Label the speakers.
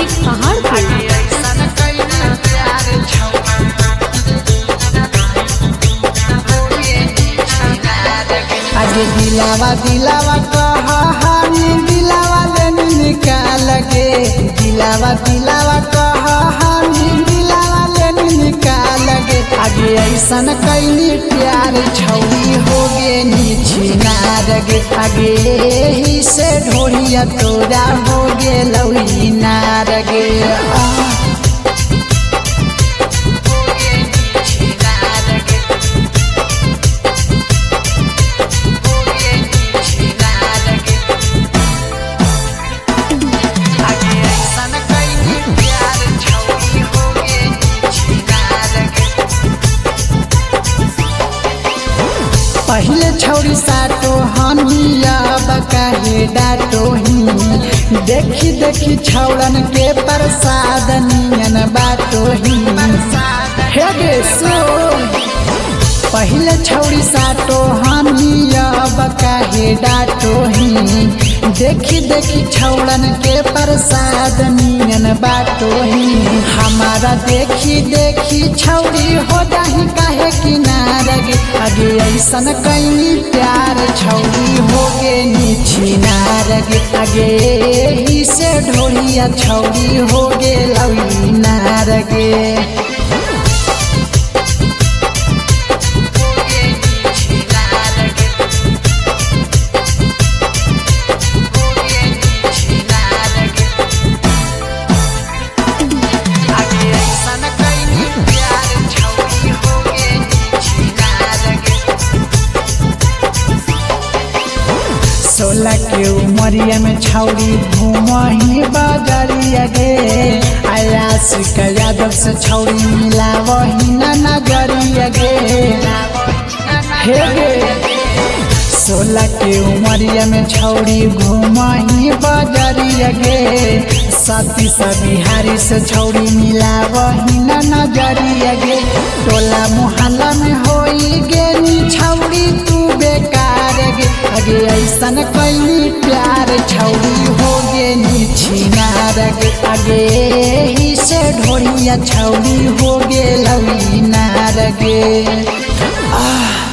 Speaker 1: Music Paharpur.
Speaker 2: आगे दिलावा दिलावा कहानी दिलावा लेनी निकाल गे दिलावा दिलावा कहानी दिलावा लेनी निकाल गे आगे ऐसन कैली प्यार छौरी हो गे निछिनार गे आगे ही से ढोरिया तोरा हो गे लौरी नार गे पहले छौरी साटो हमिया बकाहे डाटो ही देखी देखी छौड़न के प्रसाद नियन बाटो ही हे गे सो पहले छौरी साटो हमिया बकाहे डाटो ही देखी देखी छौड़न के प्रसाद नियन बाटो ही हमारा देखी देखी छौरी हो जाही काहे किनार गे आगे ऐसन कैली प्यार छौरी हो गे निछिनार गे आगे ही से ढोरिया छौरी हो गे लौरी नार गे सोलह के उमरिया में छौरी घूमही बजरिया गे आयासिक यादव से छौरी मिलावही न नगरिया गे हे गे 16 के उमरिया में छौरी घूमही बजरिया गे सती सा बिहारी से छौरी मिलावही न नजरिया गे टोला मोहल्ला में होई गे नी छौरी तू बेकार गे आगे ऐसन कैली प्यार छौरी हो गे निछिनार गे आगे ही से ढोरिया छौरी हो गे लौरी नार गे